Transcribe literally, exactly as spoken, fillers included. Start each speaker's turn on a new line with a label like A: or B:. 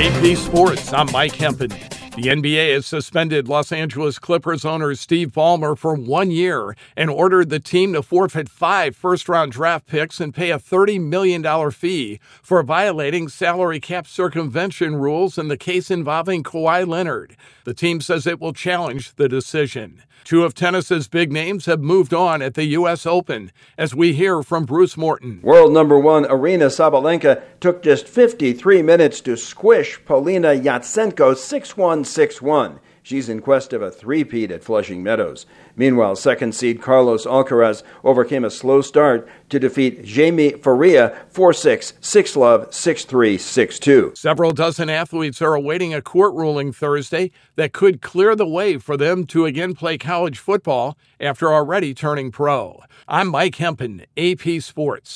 A: A P Sports, I'm Mike Hempen. The N B A has suspended Los Angeles Clippers owner Steve Ballmer for one year and ordered the team to forfeit five first-round draft picks and pay a thirty million dollars fee for violating salary cap circumvention rules in the case involving Kawhi Leonard. The team says it will challenge the decision. Two of tennis's big names have moved on at the U S Open, as we hear from Bruce Morton.
B: World number one Aryna Sabalenka took just fifty-three minutes to squish Polina Yatsenko six one, six one. She's in quest of a three-peat at Flushing Meadows. Meanwhile, second seed Carlos Alcaraz overcame a slow start to defeat Jaime Faria four six, six love, six three, six two.
A: Several dozen athletes are awaiting a court ruling Thursday that could clear the way for them to again play college football after already turning pro. I'm Mike Hempen, A P Sports.